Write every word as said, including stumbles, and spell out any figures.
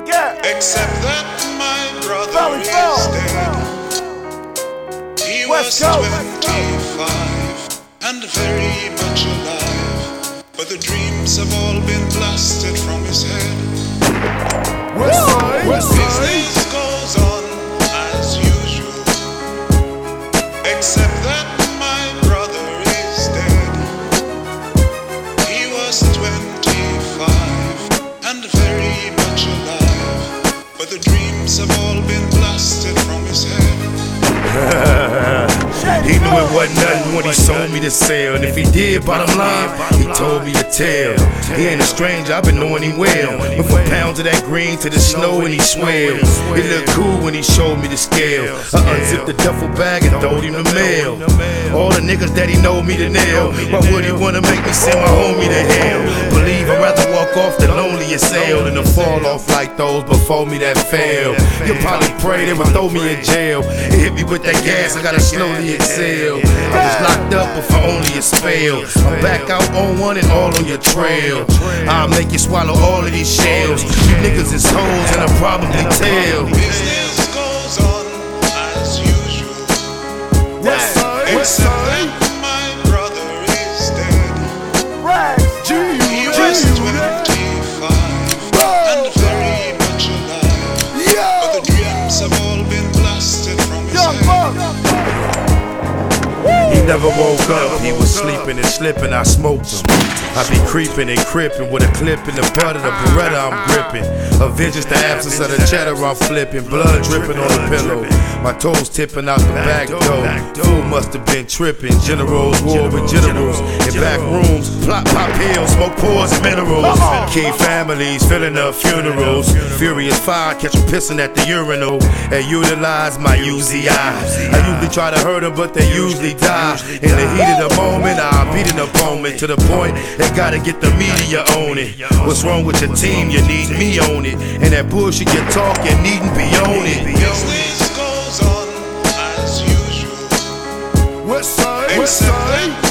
Yeah. Except that my brother Valley is Fell. dead. He West was Coast. twenty-five and very much alive, but the dreams have all been blasted from his head. West Side. West Side. Business goes on as usual, except that my brother is dead. He was twenty-five and very much alive, but the dreams have all been blasted from his head. He knew it wasn't nothing when he sold me to sell. And if he did, bottom line, he told me to tell. He ain't a stranger, I've been knowing him well. Went from pounds of that green to the snow and he swelled. It looked cool when he showed me the scale. I unzipped the duffel bag and throwed him the mail. All the niggas that he know me to nail. Why would he wanna make me send my homie to hell? Believe I'd rather walk off the loneliest cell than to fall off like those before me that failed. You'll probably pray they would throw me in jail. It hit me with that gas, I gotta slowly exhale. I was locked up, but for only a spell. I'm back out on one and all on your trail. I'll make you swallow all of these shells. You niggas is hoes and I'll probably tell. Business goes on as usual, West Side. West except Side. that my brother is dead. Rags. G. He was twenty-five and very much alive, but the dreams have all been blasted from his Young head. Buck. He never woke up, he was sleeping and slipping, I smoked him. I be creeping and crippin' with a clip in the butt of the Beretta I'm gripping. A vengeance, the absence of the cheddar I'm flipping. Blood dripping on the pillow, my toes tipping out the back door. Fool must have been tripping. Generals war with generals in back rooms. Plot pop pills, smoke pores and minerals. Key families filling up funerals. Furious fire, catch 'em pissing at the urinal. And utilize my U Z I. I usually try to hurt them, but they usually die. In the heat of the moment, I beat an opponent to the point they gotta get the media on it. What's wrong with your team? You need me on it. And that bullshit you talk, you needn't be on it. Business goes on as usual, West Side. West except Side. that